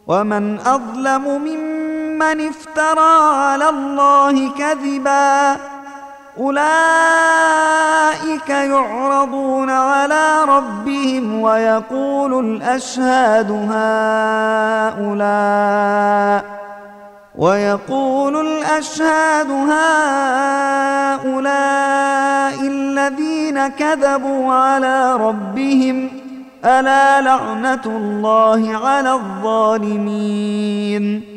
ومن أظلم ممن افترى على الله كذبا أولئك يعرضون على ربهم ويقول الأشهاد هؤلاء الذين كذبوا على ربهم ألا لعنة الله على الظالمين